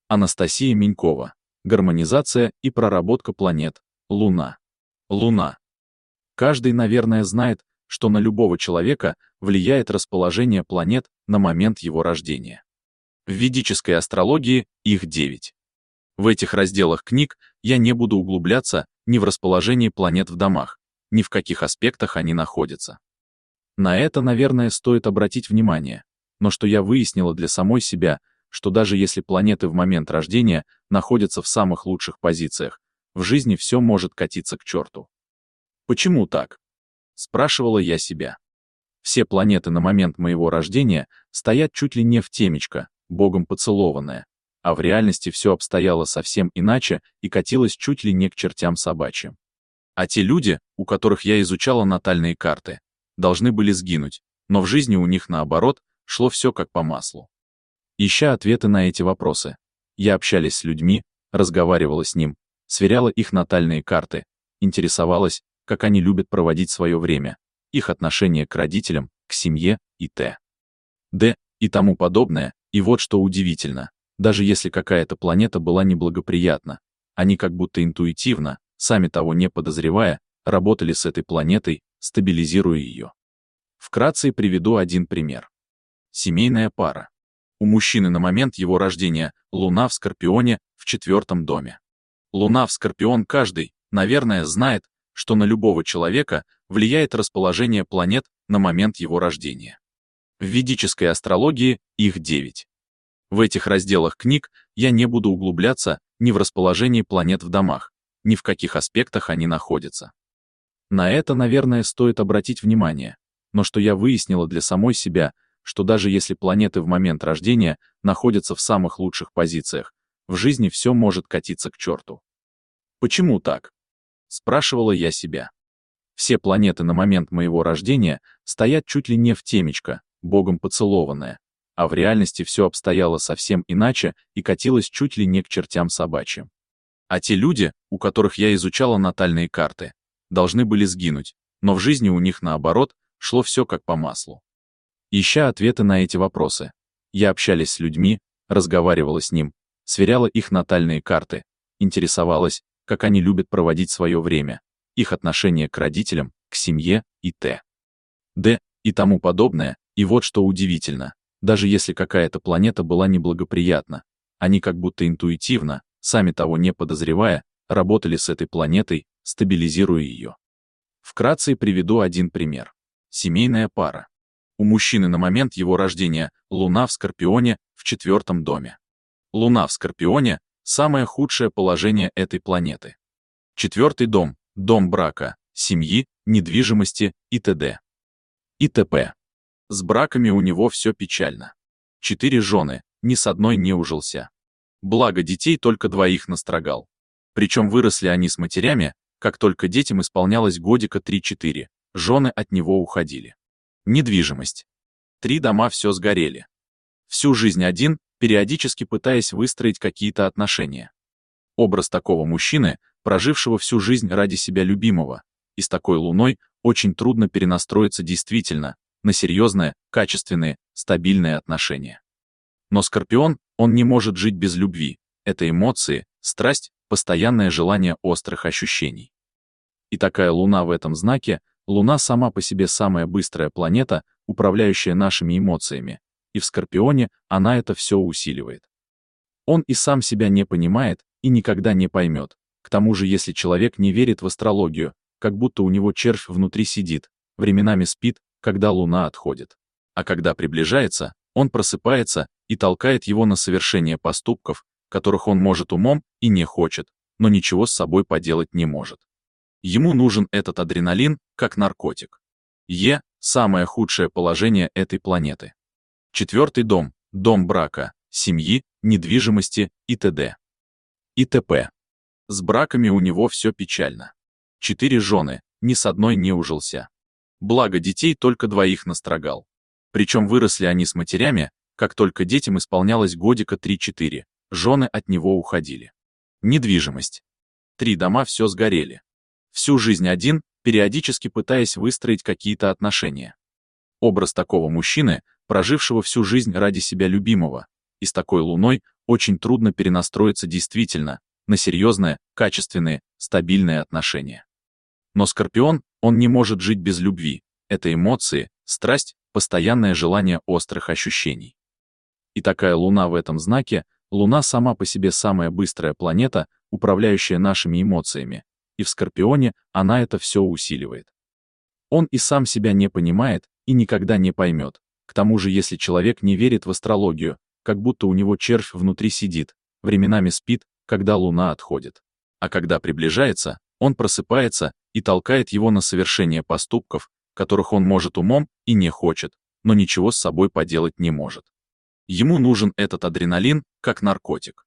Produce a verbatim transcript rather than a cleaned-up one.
Анастасия Минькова. Гармонизация и проработка планет. Луна. Луна. Каждый, наверное, знает, что на любого человека влияет расположение планет на момент его рождения. В ведической астрологии их девять. В этих разделах книг я не буду углубляться ни в расположении планет в домах, ни в каких аспектах они находятся. На это, наверное, стоит обратить внимание, но что я выяснила для самой себя, что даже если планеты в момент рождения находятся в самых лучших позициях, в жизни все может катиться к черту. Почему так? Спрашивала я себя. Все планеты на момент моего рождения стоят чуть ли не в темечко, Богом поцелованное, а в реальности все обстояло совсем иначе и катилось чуть ли не к чертям собачьим. А те люди, у которых я изучала натальные карты, должны были сгинуть, но в жизни у них, наоборот, шло все как по маслу. Ища ответы на эти вопросы, я общалась с людьми, разговаривала с ним, сверяла их натальные карты, интересовалась, как они любят проводить свое время, их отношение к родителям, к семье и т.д. и тому подобное, и вот что удивительно, даже если какая-то планета была неблагоприятна, они как будто интуитивно, сами того не подозревая, работали с этой планетой, стабилизируя ее. Вкратце приведу один пример. Семейная пара. У мужчины на момент его рождения Луна в Скорпионе в четвертом доме. Луна в Скорпион каждый, наверное, знает, что на любого человека влияет расположение планет на момент его рождения. В ведической астрологии их девять. В этих разделах книг я не буду углубляться ни в расположении планет в домах, ни в каких аспектах они находятся. На это, наверное, стоит обратить внимание, но что я выяснила для самой себя, что даже если планеты в момент рождения находятся в самых лучших позициях, в жизни все может катиться к черту. Почему так? Спрашивала я себя. Все планеты на момент моего рождения стоят чуть ли не в темечко, Богом поцелованное, а в реальности все обстояло совсем иначе и катилось чуть ли не к чертям собачьим. А те люди, у которых я изучала натальные карты, должны были сгинуть, но в жизни у них, наоборот, шло все как по маслу. Ища ответы на эти вопросы, я общалась с людьми, разговаривала с ним, сверяла их натальные карты, интересовалась, как они любят проводить свое время, их отношение к родителям, к семье и т.д. и тому подобное, и вот что удивительно, даже если какая-то планета была неблагоприятна, они как будто интуитивно, сами того не подозревая, работали с этой планетой, стабилизируя ее. Вкратце приведу один пример. Семейная пара. У мужчины на момент его рождения Луна в Скорпионе в четвертом доме. Луна в Скорпионе – самое худшее положение этой планеты. Четвертый дом – дом брака, семьи, недвижимости и т.д. и т.п. С браками у него все печально. Четыре жены, ни с одной не ужился. Благо детей только двоих настрогал. Причем выросли они с матерями, как только детям исполнялось годика три-четыре, жены от него уходили. Недвижимость. Три дома все сгорели. Всю жизнь один, периодически пытаясь выстроить какие-то отношения. Образ такого мужчины, прожившего всю жизнь ради себя любимого, и с такой луной очень трудно перенастроиться действительно на серьезные, качественные, стабильные отношения. Но Скорпион, он не может жить без любви. Это эмоции, страсть, постоянное желание острых ощущений. И такая луна в этом знаке, Луна сама по себе самая быстрая планета, управляющая нашими эмоциями, и в Скорпионе она это все усиливает. Он и сам себя не понимает и никогда не поймет. К тому же, если человек не верит в астрологию, как будто у него червь внутри сидит, временами спит, когда Луна отходит. А когда приближается, он просыпается и толкает его на совершение поступков, которых он может умом и не хочет, но ничего с собой поделать не может. Ему нужен этот адреналин, как наркотик. Е – самое худшее положение этой планеты. Четвертый дом – дом брака, семьи, недвижимости и т.д. и т.п. С браками у него все печально. Четыре жены, ни с одной не ужился. Благо детей только двоих настрогал. Причем выросли они с матерями, как только детям исполнялось годика три-четыре, жены от него уходили. Недвижимость. Три дома все сгорели. Всю жизнь один, периодически пытаясь выстроить какие-то отношения. Образ такого мужчины, прожившего всю жизнь ради себя любимого, и с такой луной очень трудно перенастроиться действительно на серьезные, качественные, стабильные отношения. Но Скорпион, он не может жить без любви. Это эмоции, страсть, постоянное желание острых ощущений. И такая Луна в этом знаке, Луна сама по себе самая быстрая планета, управляющая нашими эмоциями, и в Скорпионе она это все усиливает. Он и сам себя не понимает и никогда не поймет. К тому же, если человек не верит в астрологию, как будто у него червь внутри сидит, временами спит, когда Луна отходит. А когда приближается, он просыпается и толкает его на совершение поступков, которых он может умом и не хочет, но ничего с собой поделать не может. Ему нужен этот адреналин, как наркотик.